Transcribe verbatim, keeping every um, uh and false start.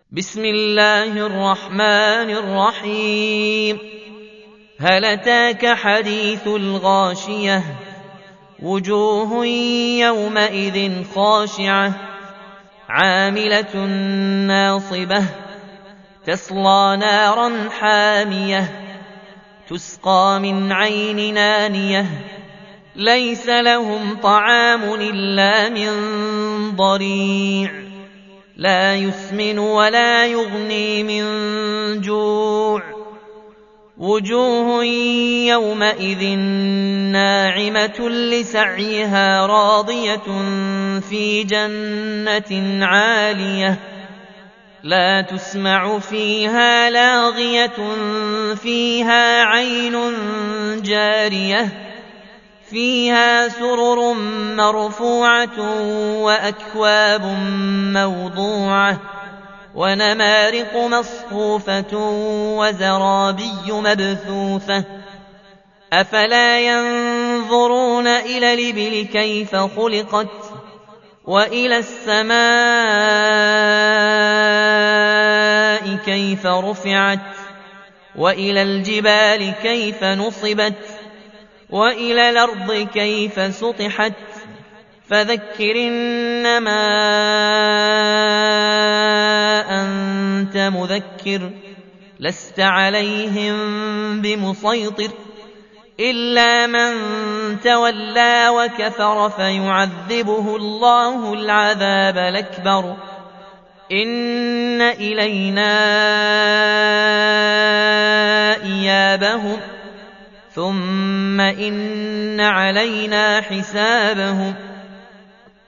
بسم الله الرحمن الرحيم هل أتاك حديث الغاشية وجوه يومئذ خاشعة عاملة ناصبة تصلى نارا حامية تسقى من عين نانية ليس لهم طعام إلا من ضريع لا يسمن ولا يغني من جوع وجوه يومئذ ناعمة لسعيها راضية في جنة عالية لا تسمع فيها لاغية فيها عين جارية فيها سرر مرفوعة وأكواب موضوعة ونمارق مصفوفة وزرابي مبثوثة أفلا ينظرون إلى الإبل كيف خلقت وإلى السماء كيف رفعت وإلى الجبال كيف نصبت وإلى الأرض كيف سطحت فذكر إنما أنت مذكر لست عليهم بمسيطر إلا من تولى وكفر فيعذبه الله العذاب الأكبر إن إلينا إيابهم ثم إن علينا حسابهم